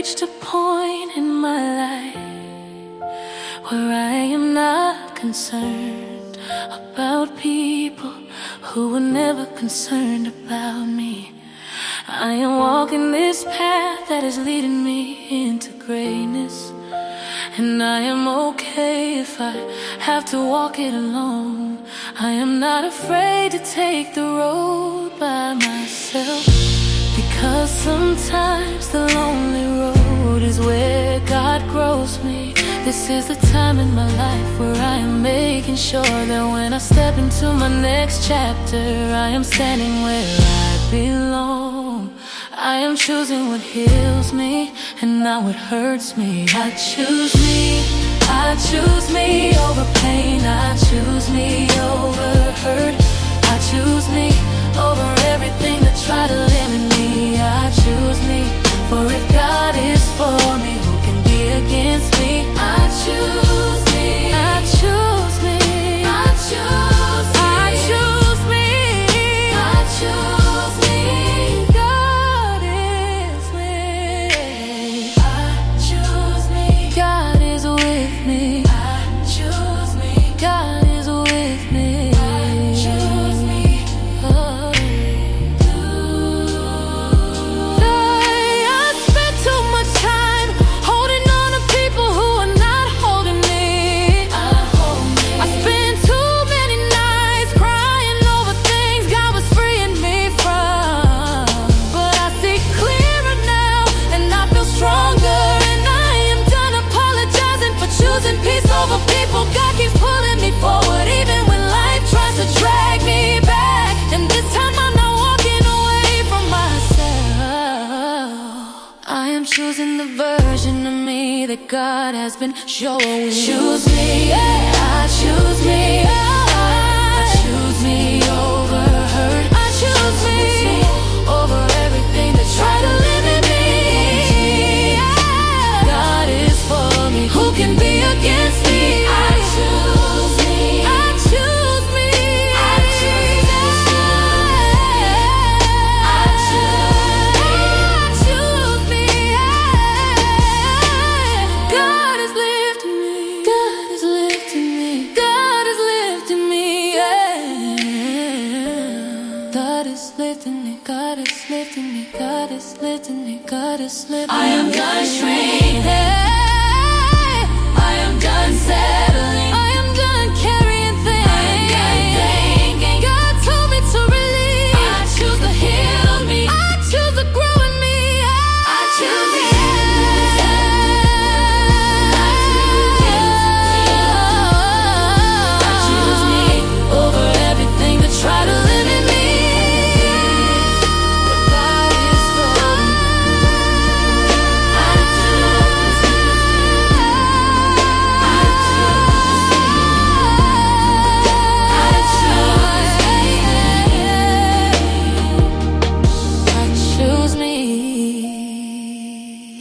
reached a point in my life where I am not concerned about people who were never concerned about me. I am walking this path that is leading me into greatness, and I am okay if I have to walk it alone. I am not afraid to take the road by myself, because sometimes the lonely road is where God grows me. This is the time in my life where I am making sure that when I step into my next chapter, I am standing where I belong. I am choosing what heals me and not what hurts me. I choose me, I choose me over pain. I choose me over hurt. I choose me over everything that tried to limit me. I choose me, for if God is for me, who can be against me? I choose me, I choose me, I choose me, I choose me, I choose me. God is with me. I choose me. God is with me. I choose me. God is with me. I choose me. I spent too much time holding on to people who are not holding me. I spent too many nights crying over things God was freeing me from. But I see clearer now, and I feel stronger, and I am done apologizing for choosing peace over people. God keeps pulling me forward, even when life tries to drag me back. And this time I'm not walking away from myself. I am choosing the version of me that God has been showing. Choose me, yeah. I choose me, I choose me over hurt. I choose me over everything that tried to limit me. God is for me, who can be against me? I choose me, I choose me, I choose me, I choose me. God is lifting me, God is lifting me, God is lifting me, yeah. God is lifting me, God is lifting me, God is lifting me, God is lifting me. I am done shrinking.